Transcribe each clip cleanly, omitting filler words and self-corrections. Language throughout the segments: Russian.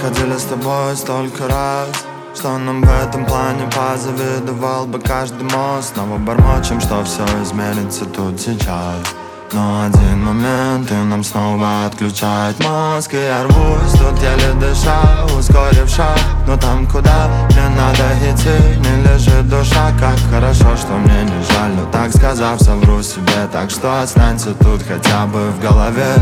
ходили с тобой столько раз, что нам в этом плане позавидовал бы каждый мост. Снова бормочем, что все изменится тут сейчас, но один момент и нам снова отключает мозг. И я рвусь, тут еле дыша, ускорив шаг. Но там, куда мне надо идти, не лежит душа. Как хорошо, что мне не жаль, но так сказав, совру себе. Так что останься тут хотя бы в голове.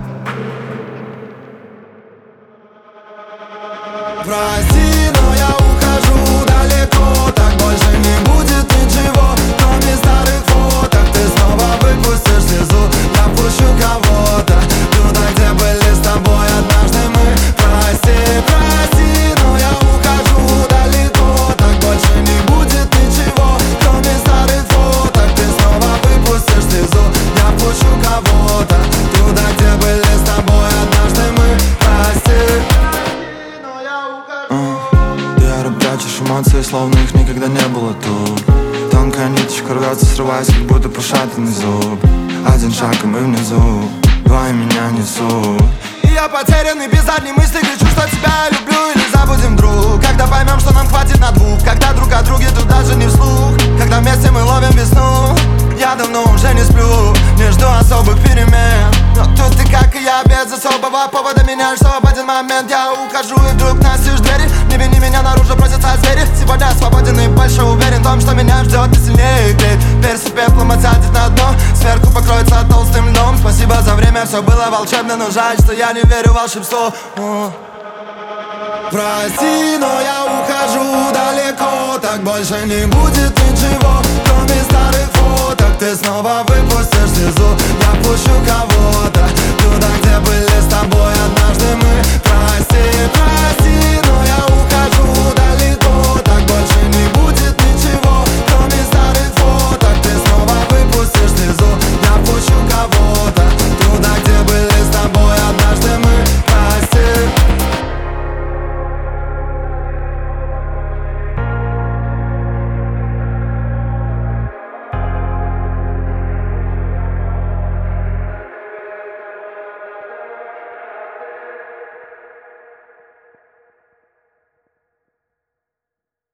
Прости, но я ухожу далеко, так больше не будет ничего, кроме старых фоток. Ты снова выпустишь слезу, я пущу кого-то туда, где были с тобой однажды мы. Прости, прости, но я ухожу далеко, так больше не будет ничего, кроме старых фоток. Ты снова выпустишь слезу, я пущу кого-то туда, где были с тобой однажды мы. Прости. Прячешь эмоции, словно их никогда не было тут. Тонкая ниточка рвется, срываясь, как будто пошатанный зуб. Один шаг и мы внизу, два и меня несут. И я потерянный, без задней мысли кричу, что тебя люблю. Или забудем, друг, когда поймем, что нам хватит на двух. Когда друг о друге тут даже не вслух, когда вместе мы ловим весну. Я давно уже не сплю, не жду особых перемен, но тут ты, как и я, без особого повода меняешь все. В один момент я ухожу и вдруг настежь двери. Не вини меня, наружу просятся звери. Сегодня свободен и больше уверен в том, что меня ждет и сильнее греет. Перси пеплом отсядет на дно, сверху покроется толстым льдом. Спасибо за время, все было волшебно, но жаль, что я не верю в волшебство. Прости, но я ухожу далеко, так больше не будет ничего, кроме старых фоток. Ты снова выпустишь слезу, я пущу кого-то туда, где были с тобой